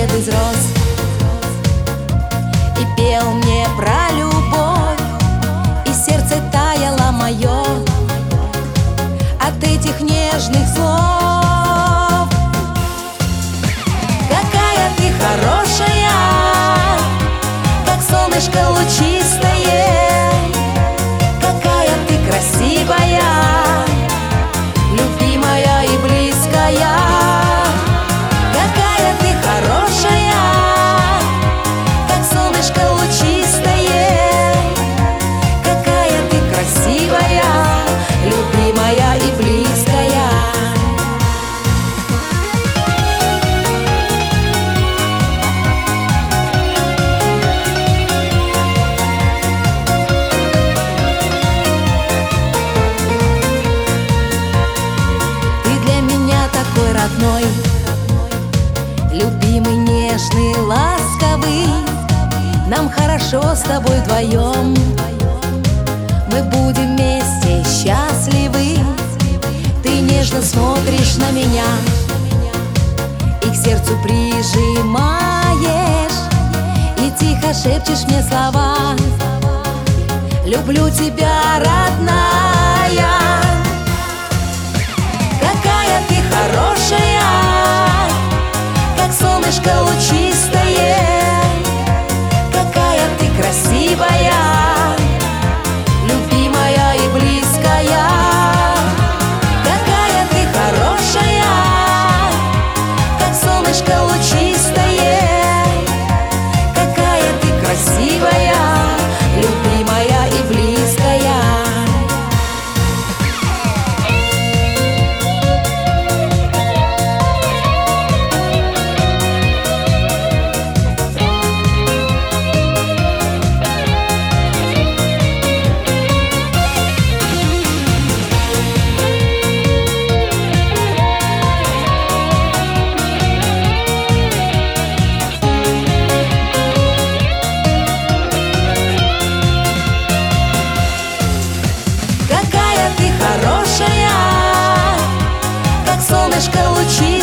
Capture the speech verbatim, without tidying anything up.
цвет из роз и пел мне про любовь, и сердце таяло мое от этих нежных слов. Какая ты хорошая, как солнышко лучистое, какая ты красивая, любимая и близкая. Какая ты хорошая, как солнышко лучистое, какая ты красивая, любимая и близкая. Ты для меня такой родной, любимый, нежный, ласковый. Нам хорошо с тобой вдвоем, мы будем вместе счастливы. Ты нежно смотришь на меня и к сердцу прижимаешь, и тихо шепчешь мне слова: люблю тебя, родная. Какая ты хорошая, как солнышко лучистое, какая ты красивая, любимая и близкая. Какая ты хорошая, как солнышко лучистое, какая ты красивая, любимая и близкая. Хорошая, как солнышко лучи.